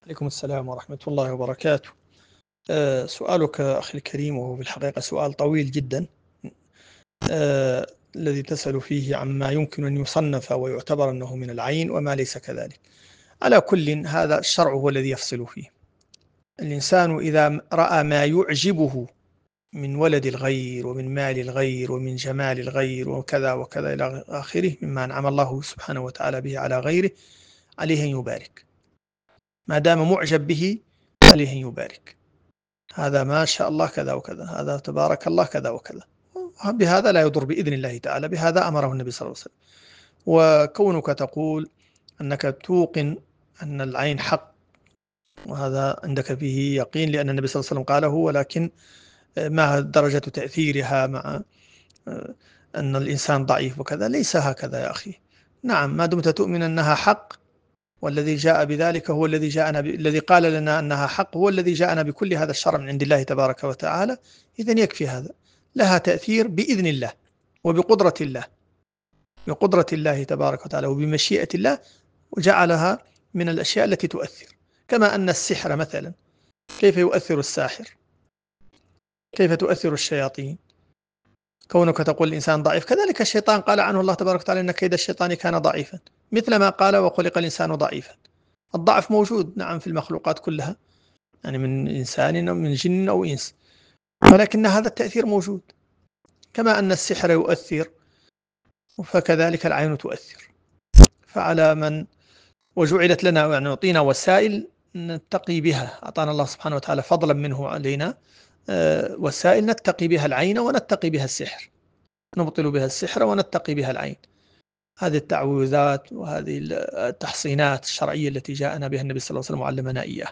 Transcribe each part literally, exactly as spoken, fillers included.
عليكم السلام ورحمة الله وبركاته. أه سؤالك أخي الكريم، وهو في الحقيقة سؤال طويل جدا، أه الذي تسأل فيه عما يمكن أن يصنف ويعتبر أنه من العين وما ليس كذلك. على كل، هذا الشرع هو الذي يفصل فيه. الإنسان إذا رأى ما يعجبه من ولد الغير ومن مال الغير ومن جمال الغير وكذا وكذا إلى آخره مما أنعم الله سبحانه وتعالى به على غيره، عليه أن يبارك. ما دام معجب به عليه أن يبارك. هذا ما شاء الله كذا وكذا، هذا تبارك الله كذا وكذا، بهذا لا يضر بإذن الله تعالى. بهذا أمره النبي صلى الله عليه وسلم. وكونك تقول أنك توقن أن العين حق، وهذا عندك فيه يقين لأن النبي صلى الله عليه وسلم قاله، ولكن ما درجة تأثيرها مع أن الإنسان ضعيف وكذا؟ ليس هكذا يا أخي. نعم، ما دمت تؤمن أنها حق، والذي جاء بذلك هو الذي جاءنا ب... الذي قال لنا أنها حق هو الذي جاءنا بكل هذا الشرع من عند الله تبارك وتعالى، إذن يكفي هذا. لها تأثير بإذن الله وبقدرة الله، بقدرة الله تبارك وتعالى وبمشيئة الله، وجعلها من الأشياء التي تؤثر. كما أن السحر مثلا، كيف يؤثر الساحر؟ كيف تؤثر الشياطين؟ كونك تقول الإنسان ضعيف، كذلك الشيطان قال عنه الله تبارك وتعالى إن كيد الشيطان كان ضعيفا، مثل ما قال وخلق الإنسان ضعيفا. الضعف موجود نعم في المخلوقات كلها، يعني من إنسان أو من جن أو إنس، ولكن هذا التأثير موجود. كما أن السحر يؤثر، فكذلك العين تؤثر. فعلى من وجعلت لنا، يعني نعطينا وسائل نتقي بها، أعطانا الله سبحانه وتعالى فضلا منه علينا وسائل نتقي بها العين ونتقي بها السحر، نبطل بها السحر ونتقي بها العين. هذه التعويذات وهذه التحصينات الشرعية التي جاءنا بها النبي صلى الله عليه وسلم وعلمنا إياه.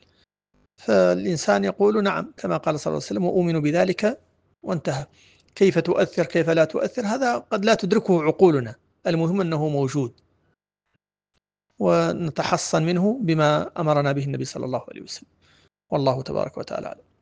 فالإنسان يقول نعم كما قال صلى الله عليه وسلم وأؤمن بذلك وانتهى. كيف تؤثر كيف لا تؤثر هذا قد لا تدركه عقولنا، المهم أنه موجود، ونتحصن منه بما أمرنا به النبي صلى الله عليه وسلم. والله تبارك وتعالى.